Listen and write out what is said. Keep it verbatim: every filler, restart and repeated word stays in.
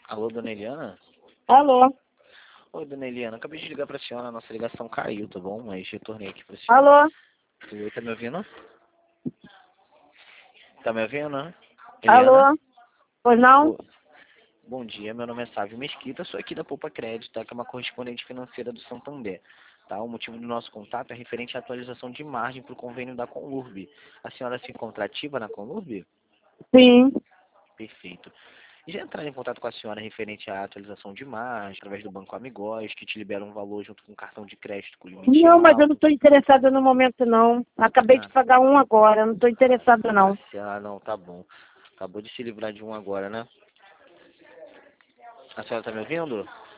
Alô, dona Eliana? Alô? Oi, dona Eliana, acabei de ligar pra senhora, a nossa ligação caiu, tá bom? Mas retornei aqui pra senhora. Alô? Oi, tá me ouvindo? Tá me ouvindo, né? Eliana? Alô? Pois não? Ô, bom dia, meu nome é Sávio Mesquita, sou aqui da Poupa Crédito, tá? Que é uma correspondente financeira do Santander. Tá? O motivo do nosso contato é referente à atualização de margem para o convênio da Conlurb. A senhora se encontra ativa na Conlurb? Sim. Perfeito. E já entrar em contato com a senhora referente à atualização de margem, através do Banco Amigós, que te libera um valor junto com um cartão de crédito com limite Não, mas eu não alto. estou interessada no momento, não. Acabei de Ah, pagar um agora, não estou interessada, não. ah, não, tá bom. Acabou de se livrar de um agora, né? A senhora tá me ouvindo?